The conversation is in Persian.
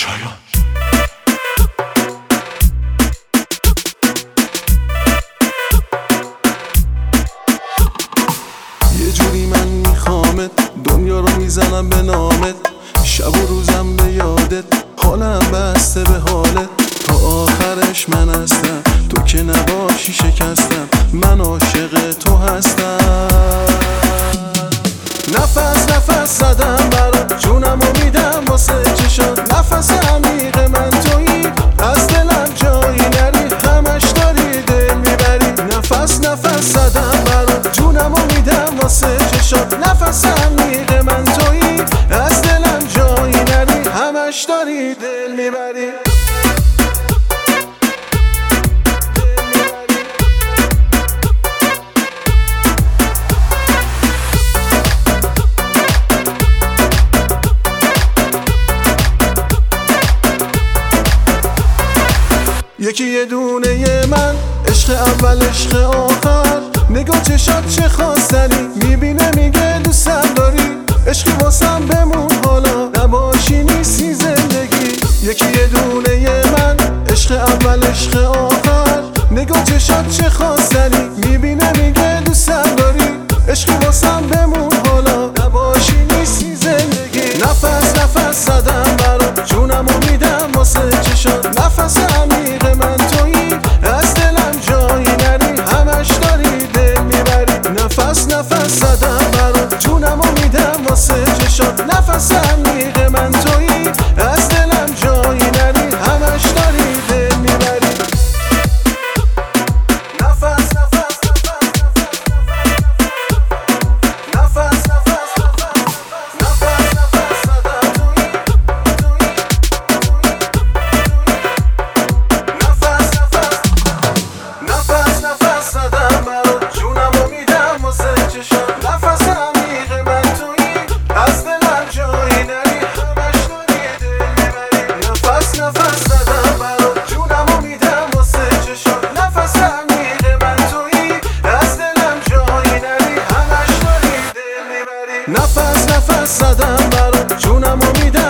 شایان. یه جوری من میخوامت، دنیا رو میزنم به نامت، شب و روزم به یادت، حالم بسته به حالت. تا آخرش من هستم، تو که نباشی شکستم، من عاشق تو هستم. نفس نفس زدم برات، جونمو میدم واسه چشات، نفس عمیق من تویی، از دلم جایی نری، همش داری دل میبری. نفس نفس زدم برات، جونمو میدم واسه چشات، نفس عمیق من تویی، از دلم جایی نری، همش داری دل میبری. یکی یه دونه من، عشق اول عشق آخر، نگاه چشات چه خواستنی، میبینه میگه دوستم داری، عشقی واسم بمون حالا، نباشی نیستی زندگی. یکی یه دونه من، عشق اول عشق آخر، نگاه چشات چه خواستنی، میبینه میگه دوستم داری، عشقی واسم بمون حالا، نباشی نیستی زندگی. نفس نفس زدم برات، جونمو میدم واسه چشات، نفس عمیق من تویی، از دلم جایی نری، همش داری دل میبری. نفس نفس زدم برات، جونمو میدم واسه چشات، نفس عمیق من تویی، از دلم جایی نری، همش داری دل میبری. نفس نفس نفس نفس زدم برات، جونمو میدم واسه چشات، نفس عمیق من تویی، از دلم جایی نری، همش داری دل میبری. نفس نفس زدم برات، جونمو میدم واسه چشات، نفس عمیق من تویی، از دلم جایی نری، همش داری دل میبری. نفس نفس زدم برات، جونمو میدم